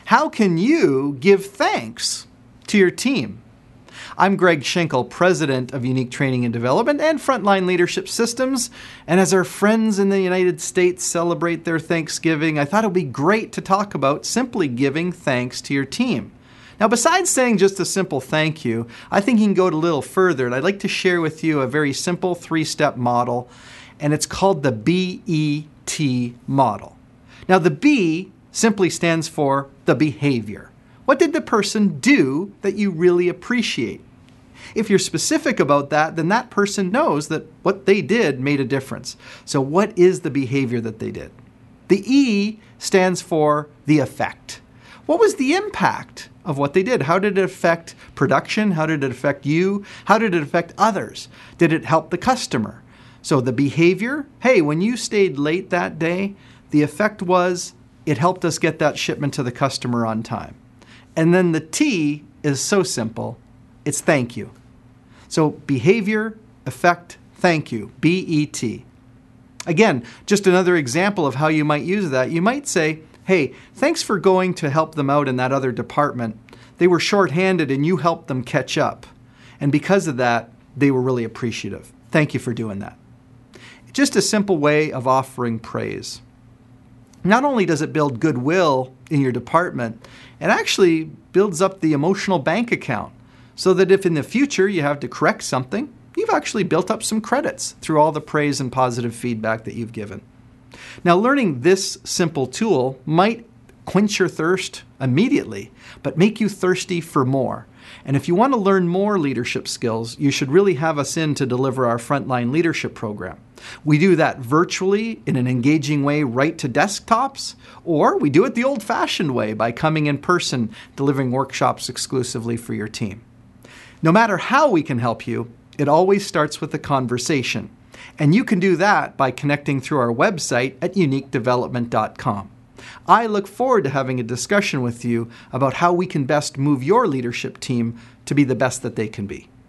How can you give thanks to your team? I'm Greg Schenkel, President of Unique Training and Development and Frontline Leadership Systems. And as our friends in the United States celebrate their Thanksgiving, I thought it would be great to talk about simply giving thanks to your team. Now, besides saying just a simple thank you, I think you can go a little further, and I'd like to share with you a very simple 3-step model, and it's called the BET model. Now, the B simply stands for the behavior. What did the person do that you really appreciate? If you're specific about that, then that person knows that what they did made a difference. So what is the behavior that they did? The E stands for the effect. What was the impact of what they did? How did it affect production? How did it affect you? How did it affect others? Did it help the customer? So the behavior, hey, when you stayed late that day, the effect was it helped us get that shipment to the customer on time. And then the T is so simple. It's thank you. So behavior, effect, thank you, BET. Again, just another example of how you might use that. You might say, hey, thanks for going to help them out in that other department. They were shorthanded and you helped them catch up. And because of that, they were really appreciative. Thank you for doing that. Just a simple way of offering praise. Not only does it build goodwill in your department, it actually builds up the emotional bank account so that if in the future you have to correct something, you've actually built up some credits through all the praise and positive feedback that you've given. Now, learning this simple tool might quench your thirst immediately, but make you thirsty for more. And if you want to learn more leadership skills, you should really have us in to deliver our Frontline Leadership Program. We do that virtually in an engaging way right to desktops, or we do it the old-fashioned way by coming in person, delivering workshops exclusively for your team. No matter how we can help you, it always starts with a conversation. And you can do that by connecting through our website at uniquedevelopment.com. I look forward to having a discussion with you about how we can best move your leadership team to be the best that they can be.